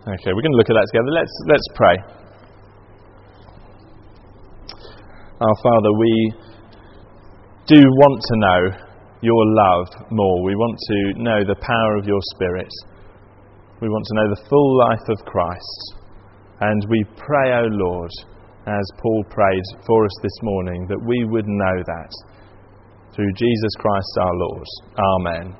Okay, we're going to look at that together. Let's pray. Our Father, we do want to know your love more. We want to know the power of your Spirit. We want to know the full life of Christ. And we pray, O Lord, as Paul prayed for us this morning, that we would know that through Jesus Christ our Lord. Amen.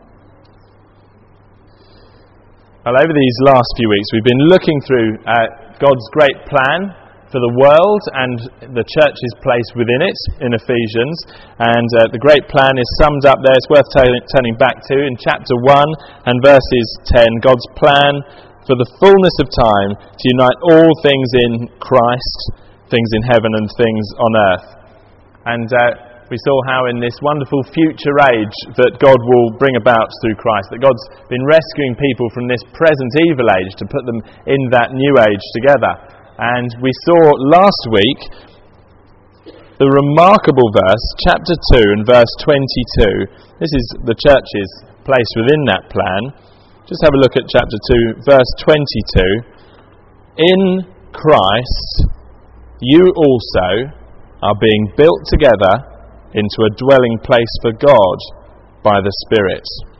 Well, over these last few weeks, we've been looking through God's great plan for the world and the church's place within it in Ephesians. And the great plan is summed up there. It's worth turning back to in chapter 1 and verses 10. God's plan for the fullness of time to unite all things in Christ, things in heaven and things on earth. And we saw how in this wonderful future age that God will bring about through Christ, that God's been rescuing people from this present evil age to put them in that new age together. And we saw last week the remarkable verse, chapter 2 and verse 22. This is the church's place within that plan. Just have a look at chapter 2, verse 22. In Christ, you also are being built together into a dwelling place for God by the Spirit.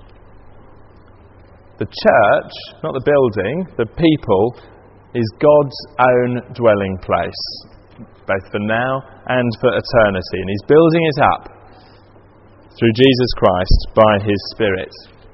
The church, not the building, the people, is God's own dwelling place, both for now and for eternity. And He's building it up through Jesus Christ by His Spirit.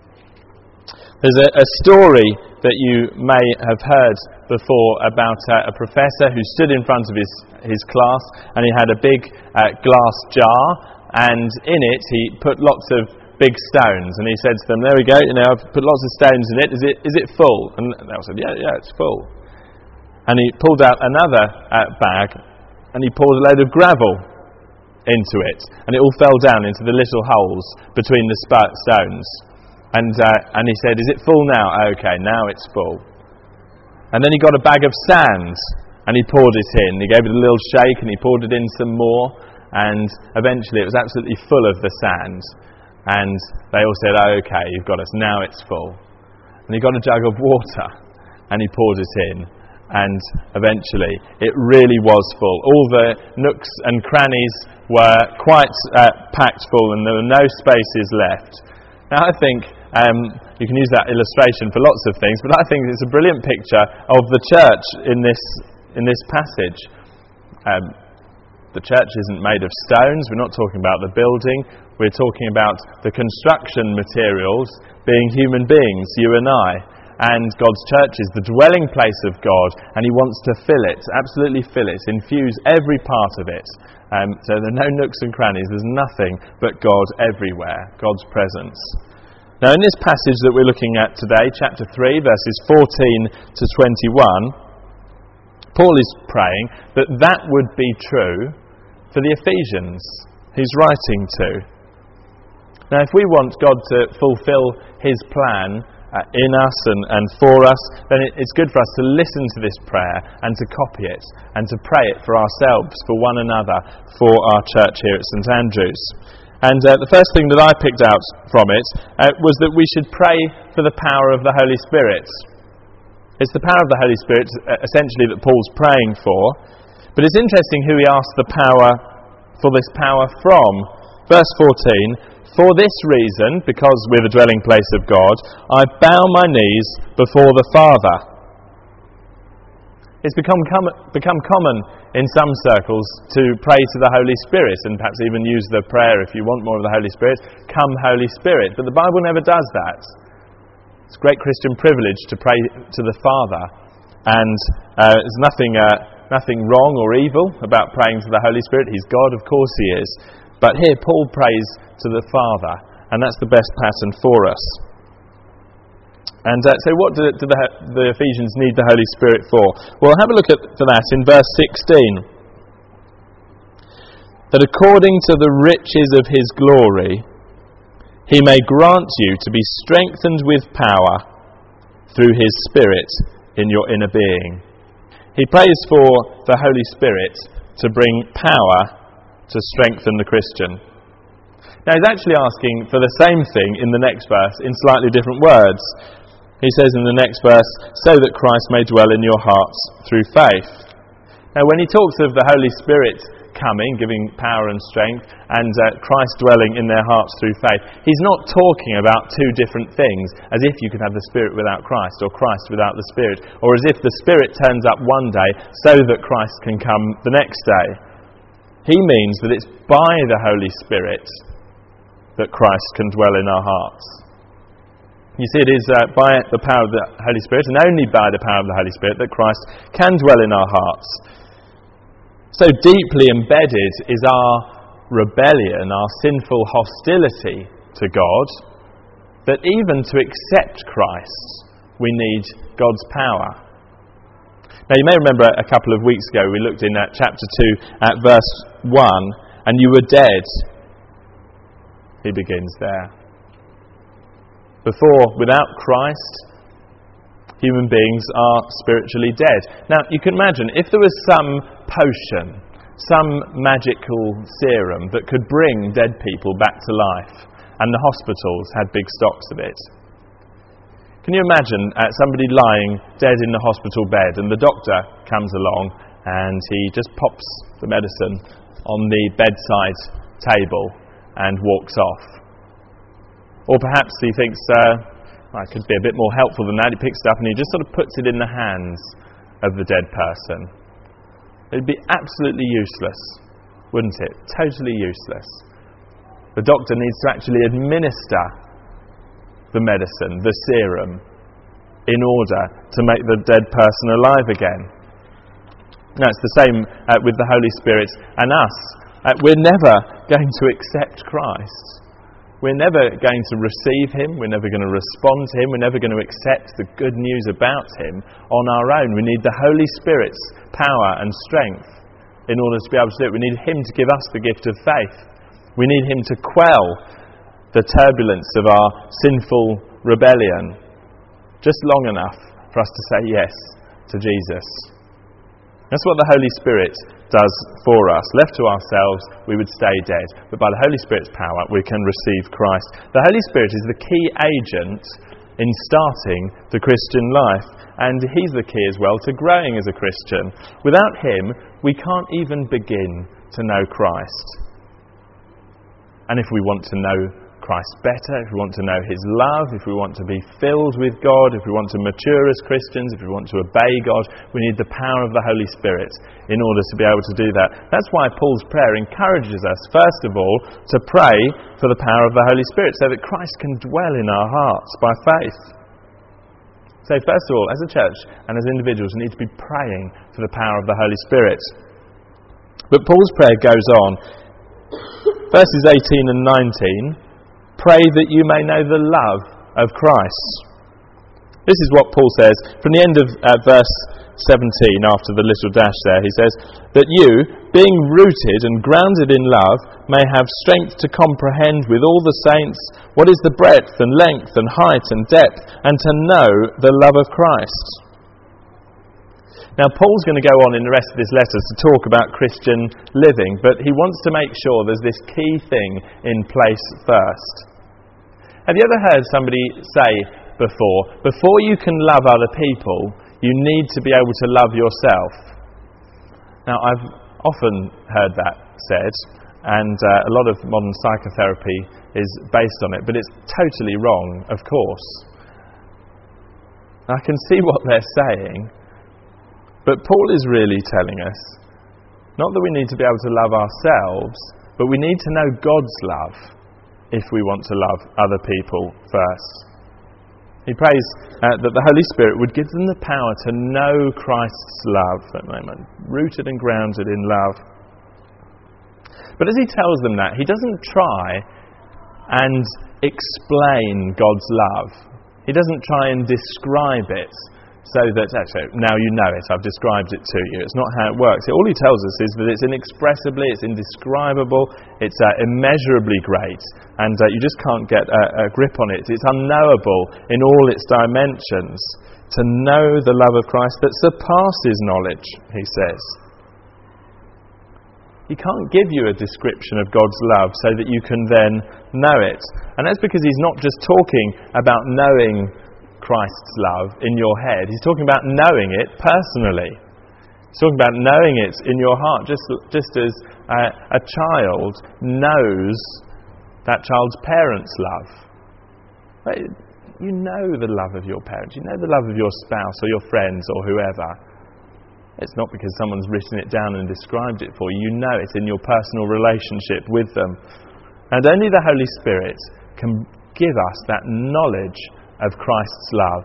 There's a story that you may have heard before about a professor who stood in front of his class, and he had a big glass jar, and in it he put lots of big stones, and he said to them, "There we go, I've put lots of stones in it. Is it full?" And they all said, "Yeah, it's full." And he pulled out another bag, and he poured a load of gravel into it, and it all fell down into the little holes between the stones. And he said, "Is it full now?" "Okay, now it's full." And then he got a bag of sand, and he poured it in. He gave it a little shake, and he poured it in some more, and eventually it was absolutely full of the sand. And they all said, "Okay, you've got us, now it's full." And he got a jug of water, and he poured it in, and eventually it really was full. All the nooks and crannies were quite packed full, and there were no spaces left. Now I think you can use that illustration for lots of things, but I think it's a brilliant picture of the church in this passage. The church isn't made of stones. We're not talking about the building. We're talking about the construction materials being human beings, you and I. And God's church is the dwelling place of God, and He wants to fill it, absolutely fill it, infuse every part of it. So there are no nooks and crannies. There's nothing but God everywhere, God's presence. Now in this passage that we're looking at today, chapter 3, verses 14 to 21, Paul is praying that would be true for the Ephesians he's writing to. Now if we want God to fulfill His plan in us and for us, then it's good for us to listen to this prayer and to copy it and to pray it for ourselves, for one another, for our church here at St Andrews. And the first thing that I picked out from it was that we should pray for the power of the Holy Spirit. It's the power of the Holy Spirit, essentially, that Paul's praying for. But it's interesting who he asks for this power from. Verse 14, "For this reason, because we're the dwelling place of God, I bow my knees before the Father." It's become common in some circles to pray to the Holy Spirit, and perhaps even use the prayer, if you want more of the Holy Spirit, "Come Holy Spirit." But the Bible never does that. It's a great Christian privilege to pray to the Father, and there's nothing wrong or evil about praying to the Holy Spirit. He's God, of course He is. But here Paul prays to the Father, and that's the best pattern for us. And so what do the Ephesians need the Holy Spirit for? Well, have a look for that in verse 16. "That according to the riches of His glory, He may grant you to be strengthened with power through His Spirit in your inner being." He prays for the Holy Spirit to bring power to strengthen the Christian. Now he's actually asking for the same thing in the next verse in slightly different words. He says in the next verse, so that Christ may dwell in your hearts through faith. Now when he talks of the Holy Spirit coming, giving power and strength, and Christ dwelling in their hearts through faith, he's not talking about two different things, as if you could have the Spirit without Christ, or Christ without the Spirit, or as if the Spirit turns up one day so that Christ can come the next day. He means that it's by the Holy Spirit that Christ can dwell in our hearts. You see, it is by the power of the Holy Spirit, and only by the power of the Holy Spirit, that Christ can dwell in our hearts. So deeply embedded is our rebellion, our sinful hostility to God, that even to accept Christ, we need God's power. Now you may remember a couple of weeks ago we looked in chapter 2 at verse 1, and you were dead. He begins there. Before, without Christ, human beings are spiritually dead. Now, you can imagine, if there was some potion, some magical serum that could bring dead people back to life, and the hospitals had big stocks of it. Can you imagine somebody lying dead in the hospital bed, and the doctor comes along, and he just pops the medicine on the bedside table and walks off? Or perhaps he thinks, it could be a bit more helpful than that. He picks it up and he just sort of puts it in the hands of the dead person. It would be absolutely useless, wouldn't it? Totally useless. The doctor needs to actually administer the medicine, the serum, in order to make the dead person alive again. Now, it's the same with the Holy Spirit and us. We're never going to accept Christ. We're never going to receive him, we're never going to respond to him, we're never going to accept the good news about him on our own. We need the Holy Spirit's power and strength in order to be able to do it. We need him to give us the gift of faith. We need him to quell the turbulence of our sinful rebellion just long enough for us to say yes to Jesus. That's what the Holy Spirit does for us. Left to ourselves, we would stay dead. But by the Holy Spirit's power, we can receive Christ. The Holy Spirit is the key agent in starting the Christian life. And he's the key as well to growing as a Christian. Without him, we can't even begin to know Christ. And if we want to know Christ better, if we want to know his love, if we want to be filled with God, if we want to mature as Christians, if we want to obey God, we need the power of the Holy Spirit in order to be able to do that. That's why Paul's prayer encourages us, first of all, to pray for the power of the Holy Spirit so that Christ can dwell in our hearts by faith. So first of all, as a church and as individuals, we need to be praying for the power of the Holy Spirit. But Paul's prayer goes on. Verses 18 and 19, pray that you may know the love of Christ. This is what Paul says from the end of verse 17, after the little dash there. He says, that you, being rooted and grounded in love, may have strength to comprehend with all the saints what is the breadth and length and height and depth, and to know the love of Christ. Now, Paul's going to go on in the rest of this letter to talk about Christian living, but he wants to make sure there's this key thing in place first. Have you ever heard somebody say before you can love other people, you need to be able to love yourself? Now, I've often heard that said, and a lot of modern psychotherapy is based on it, but it's totally wrong, of course. I can see what they're saying, but Paul is really telling us, not that we need to be able to love ourselves, but we need to know God's love if we want to love other people first. He prays that the Holy Spirit would give them the power to know Christ's love at the moment, rooted and grounded in love. But as he tells them that, he doesn't try and explain God's love. He doesn't try and describe it so that, actually, now you know it, I've described it to you. It's not how it works. All he tells us is that it's inexpressibly, it's indescribable, it's immeasurably great, and you just can't get a grip on it. It's unknowable in all its dimensions. To know the love of Christ that surpasses knowledge, he says. He can't give you a description of God's love so that you can then know it. And that's because he's not just talking about knowing Christ's love in your head. He's talking about knowing it personally. He's talking about knowing it in your heart, just as a child knows that child's parents' love. You know the love of your parents. You know the love of your spouse or your friends or whoever. It's not because someone's written it down and described it for you. You know it in your personal relationship with them. And only the Holy Spirit can give us that knowledge of Christ's love.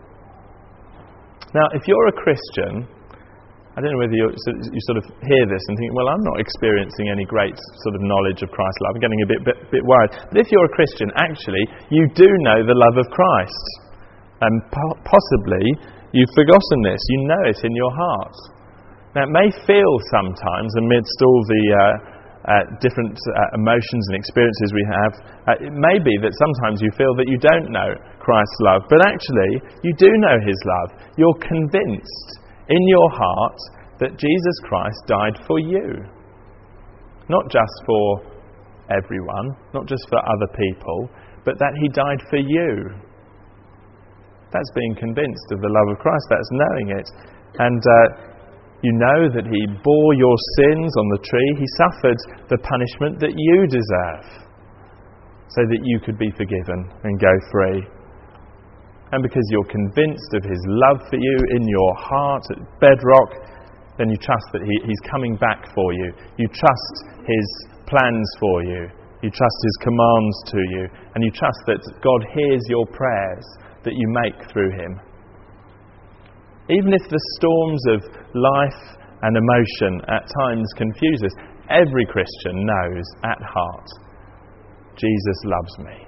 Now, if you're a Christian, I don't know whether you sort of hear this and think, well, I'm not experiencing any great sort of knowledge of Christ's love. I'm getting a bit worried. But if you're a Christian, actually, you do know the love of Christ. And possibly you've forgotten this. You know it in your heart. Now, it may feel sometimes, amidst all the different emotions and experiences we have, it may be that sometimes you feel that you don't know Christ's love. But actually, you do know his love. You're convinced in your heart that Jesus Christ died for you. Not just for everyone, not just for other people, but that he died for you. That's being convinced of the love of Christ. That's knowing it. And you know that he bore your sins on the tree. He suffered the punishment that you deserve so that you could be forgiven and go free. And because you're convinced of his love for you in your heart at bedrock, then you trust that he's coming back for you. You trust his plans for you. You trust his commands to you. And you trust that God hears your prayers that you make through him. Even if the storms of life and emotion at times confuse us, every Christian knows at heart, Jesus loves me.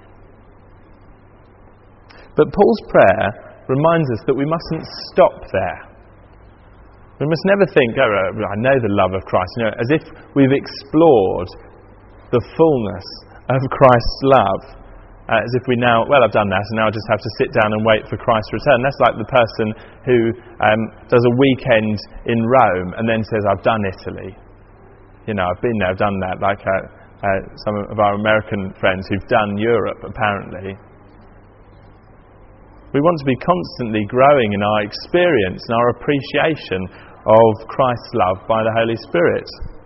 But Paul's prayer reminds us that we mustn't stop there. We must never think, I know the love of Christ, as if we've explored the fullness of Christ's love. As if we now, I've done that, and now I just have to sit down and wait for Christ's return. That's like the person who does a weekend in Rome and then says, I've done Italy. I've been there, I've done that, like some of our American friends who've done Europe, apparently. We want to be constantly growing in our experience and our appreciation of Christ's love by the Holy Spirit.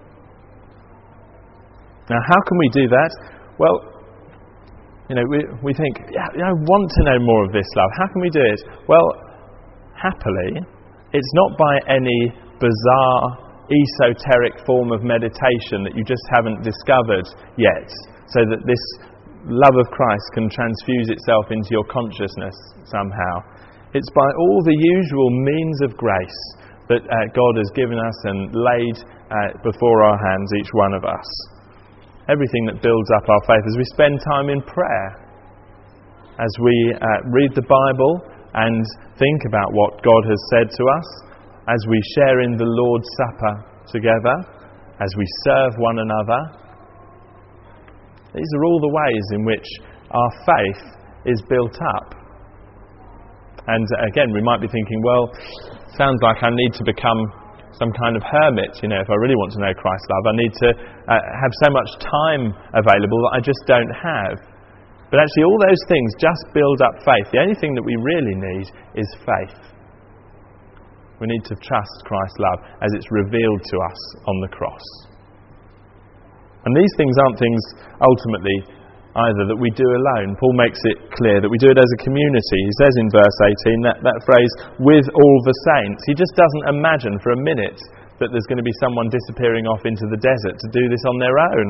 Now, how can we do that? Well, we think, I want to know more of this love. How can we do it? Well, happily, it's not by any bizarre, esoteric form of meditation that you just haven't discovered yet, so that this love of Christ can transfuse itself into your consciousness somehow. It's by all the usual means of grace that God has given us and laid before our hands, each one of us. Everything that builds up our faith as we spend time in prayer, as we read the Bible and think about what God has said to us, as we share in the Lord's Supper together, as we serve one another. These are all the ways in which our faith is built up. And again, we might be thinking, sounds like I need to become some kind of hermit. If I really want to know Christ's love, I need to have so much time available that I just don't have. But actually, all those things just build up faith. The only thing that we really need is faith. We need to trust Christ's love as it's revealed to us on the cross. And these things aren't things, ultimately, either that we do alone. Paul makes it clear that we do it as a community. He says in verse 18, that phrase, with all the saints. He just doesn't imagine for a minute that there's going to be someone disappearing off into the desert to do this on their own.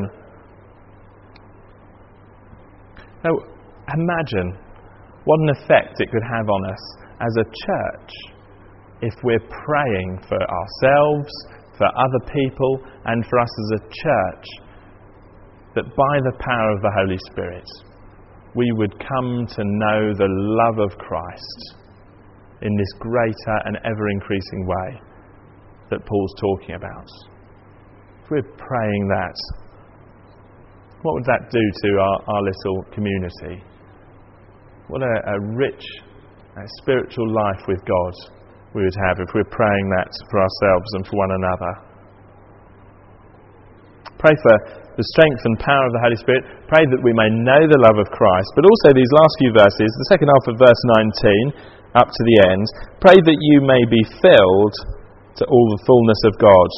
Now, imagine what an effect it could have on us as a church if we're praying for ourselves, for other people, and for us as a church, that by the power of the Holy Spirit, we would come to know the love of Christ in this greater and ever-increasing way that Paul's talking about. If we're praying that, what would that do to our little community? What a rich spiritual life with God we would have if we're praying that for ourselves and for one another. Pray for the strength and power of the Holy Spirit. Pray that we may know the love of Christ. But also these last few verses, the second half of verse 19 up to the end, pray that you may be filled to all the fullness of God.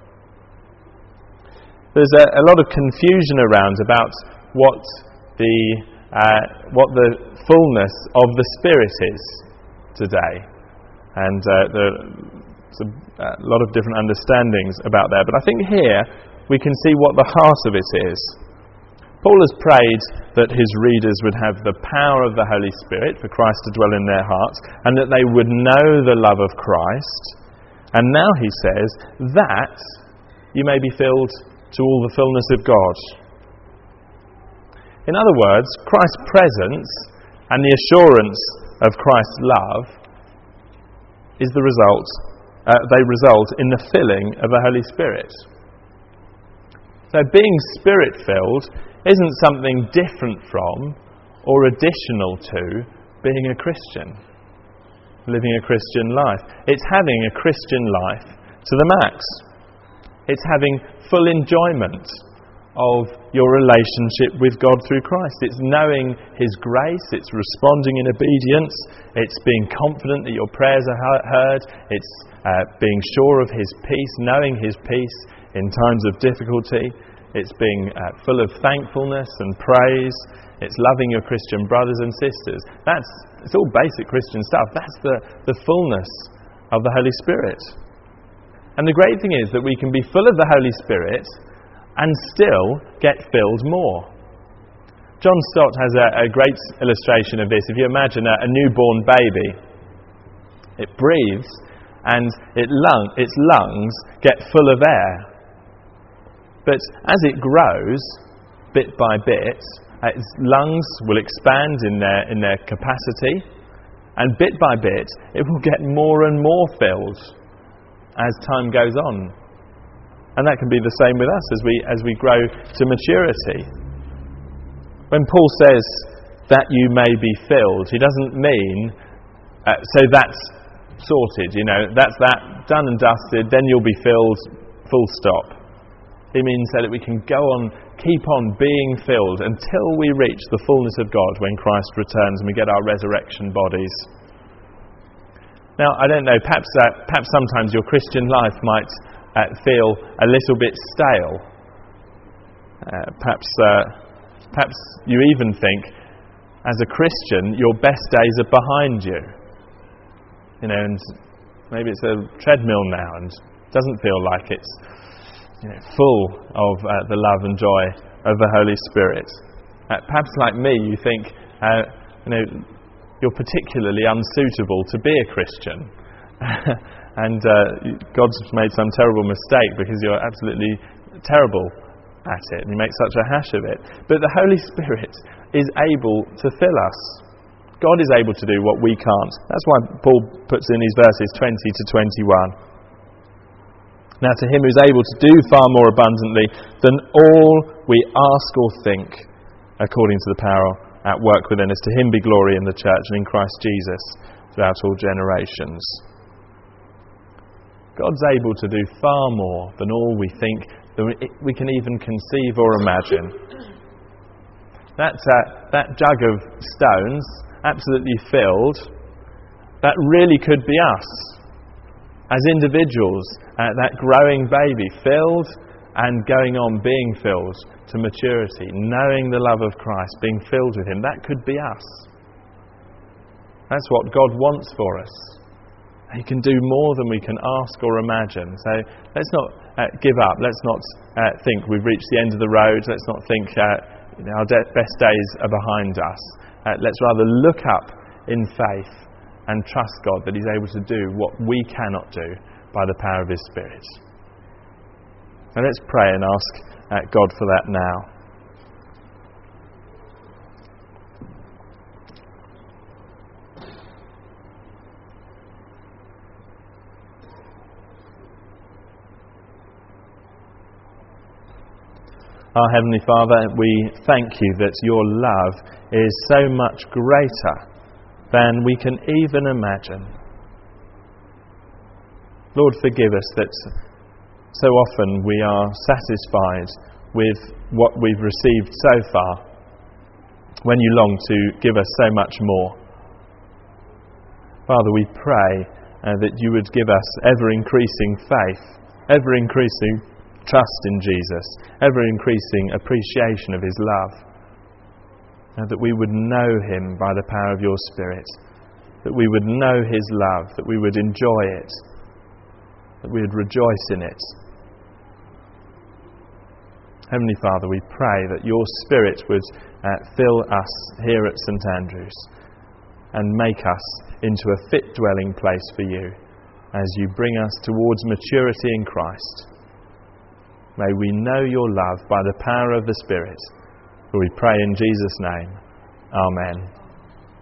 There's a lot of confusion around about what the fullness of the Spirit is today. And there's a lot of different understandings about that. But I think here we can see what the heart of it is. Paul has prayed that his readers would have the power of the Holy Spirit for Christ to dwell in their hearts, and that they would know the love of Christ. And now he says that you may be filled to all the fullness of God. In other words, Christ's presence and the assurance of Christ's love is the result. They result in the filling of the Holy Spirit. So being Spirit-filled isn't something different from or additional to being a Christian, living a Christian life. It's having a Christian life to the max. It's having full enjoyment of your relationship with God through Christ. It's knowing His grace, it's responding in obedience, it's being confident that your prayers are heard, it's being sure of His peace, knowing His peace in times of difficulty, it's being full of thankfulness and praise, it's loving your Christian brothers and sisters. It's all basic Christian stuff. That's the fullness of the Holy Spirit. And the great thing is that we can be full of the Holy Spirit and still get filled more. John Stott has a great illustration of this. If you imagine a newborn baby, it breathes and its lungs get full of air. But as it grows, bit by bit, its lungs will expand in their capacity, and bit by bit it will get more and more filled as time goes on. And that can be the same with us as we grow to maturity. When Paul says that you may be filled, he doesn't mean so that's sorted, that's that, done and dusted, then you'll be filled, full stop. He means that we can go on, keep on being filled until we reach the fullness of God when Christ returns and we get our resurrection bodies. Now, I don't know, perhaps sometimes your Christian life might feel a little bit stale. Perhaps you even think, as a Christian, your best days are behind you. And maybe it's a treadmill now and doesn't feel like it's full of the love and joy of the Holy Spirit. Perhaps like me, you think, you're particularly unsuitable to be a Christian. And God's made some terrible mistake because you're absolutely terrible at it and you make such a hash of it. But the Holy Spirit is able to fill us. God is able to do what we can't. That's why Paul puts in these verses 20 to 21. Now to Him who's able to do far more abundantly than all we ask or think, according to the power at work within us, to Him be glory in the church and in Christ Jesus throughout all generations. God's able to do far more than all we think, than we can even conceive or imagine. That jug of stones, absolutely filled, that really could be us. As individuals, that growing baby, filled and going on being filled to maturity, knowing the love of Christ, being filled with Him, that could be us. That's what God wants for us. He can do more than we can ask or imagine. So let's not give up. Let's not think we've reached the end of the road. Let's not think our best days are behind us. Let's rather look up in faith and trust God that He's able to do what we cannot do by the power of His Spirit. And let's pray and ask God for that now. Our Heavenly Father, we thank You that Your love is so much greater than we can even imagine. Lord, forgive us that so often we are satisfied with what we've received so far, when you long to give us so much more. Father, we pray that you would give us ever-increasing faith, ever-increasing trust in Jesus, ever-increasing appreciation of his love, and that we would know him by the power of your Spirit, that we would know his love, that we would enjoy it, that we would rejoice in it. Heavenly Father, we pray that your Spirit would fill us here at St Andrews and make us into a fit dwelling place for you as you bring us towards maturity in Christ. May we know your love by the power of the Spirit. For we pray in Jesus' name. Amen.